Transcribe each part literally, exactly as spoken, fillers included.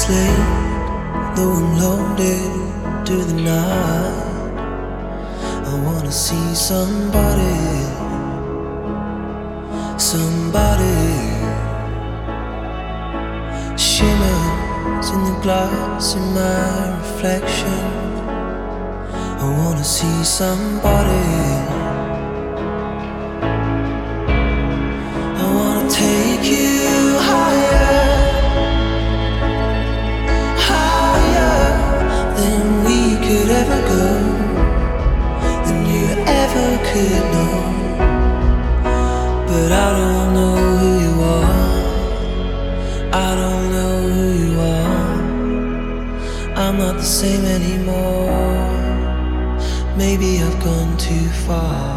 late, though I'm loaded to the night. I wanna see somebody, somebody. Shimmers in the glass in my reflection. I wanna see somebody. I wanna take you higher, higher than we could ever go, than you ever could know. But I don't know who you are, I don't know who you are. I'm not the same anymore. Maybe I've gone too far.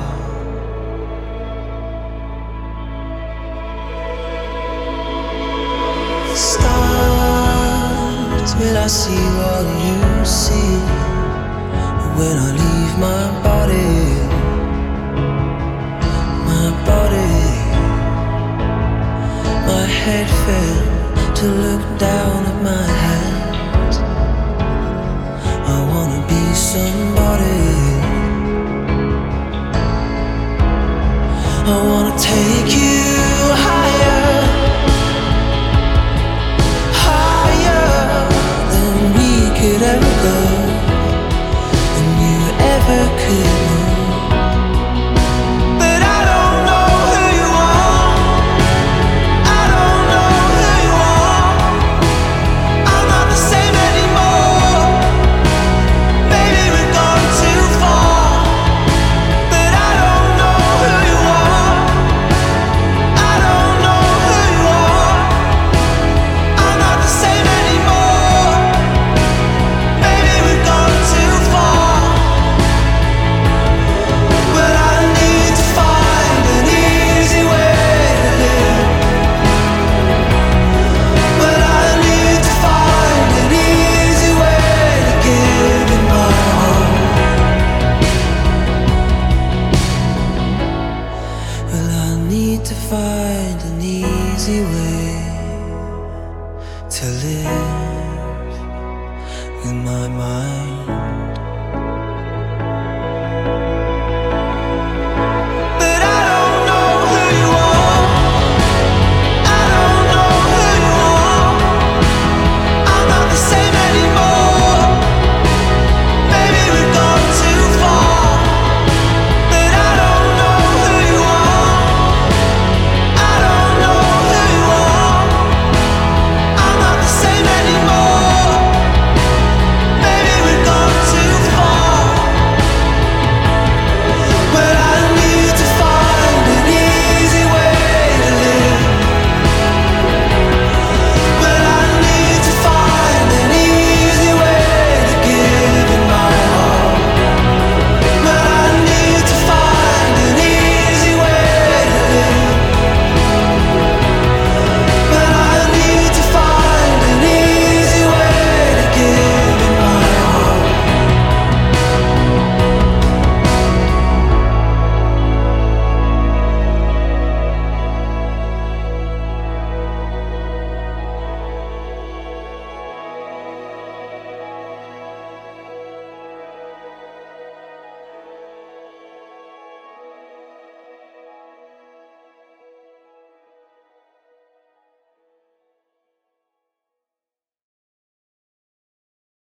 Stars, will I see what you see when I leave my body, my body? My head fell to look down at my hands. I wanna be somebody. I wanna take you higher, higher than we could ever go, than you ever could know. But I don't know who you are, I don't know who you are. I'm not the same anymore. Maybe we've gone too far. But I don't know who you are, I don't know who you are. I'm not the same anymore. Maybe we've gone too far. But I need to find an easy way to live. But I need to find an easy way to give it my all. Well, I need to find an easy way to live with my mind.